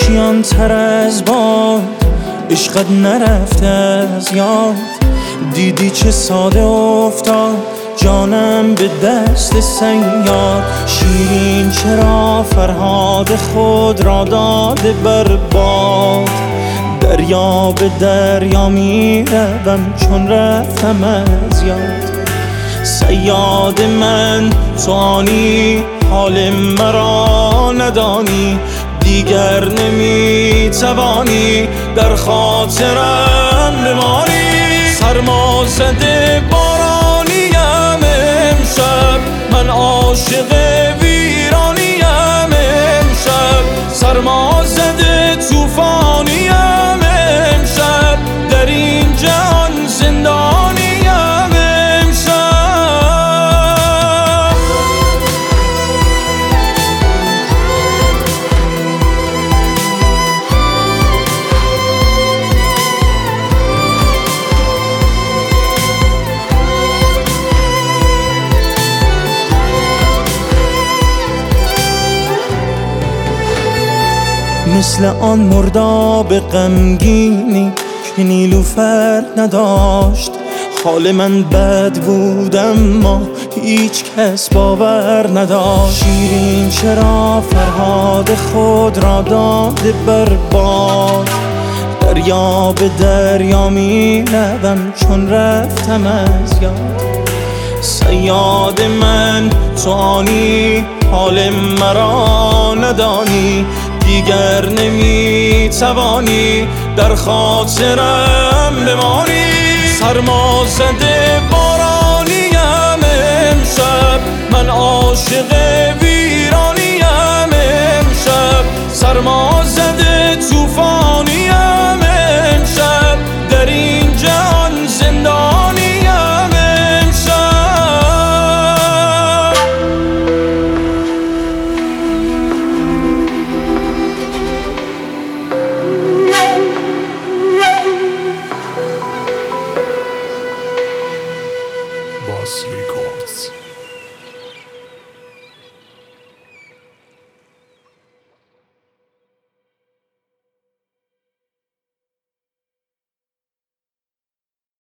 آشیان تر از باد، عشقت نرفته از یاد. دیدی چه ساده افتاد جانم به دست صیاد. شیرین چرا فرهاد خود را داده بر باد. دریا به دریا می روم چون رفتم از یاد. صیاد من تو آنی حال مرا ندانی. دیگر نمی توانی در خاطرم بمانی. سرما زده بارانیم امشب، من عاشق ویرانیم امشب. سرما زده طوفانیم امشب، در این جهان زندانیم امشب. مثل آن مرداب غمگینی که نیلوفر نداشت. حال من بد بود اما هیچ کس باور نداشت. شیرین چرا فرهاد خود را داده بر باد. دریا به دریا می روم چون رفتم از یاد. صیاد من تو آنی حال مرا ندانی. دیگر نمی توانی در خاطرم بمانی. سرما زده بارانیم امشب، من عاشق ویرانیم امشب. سرما زده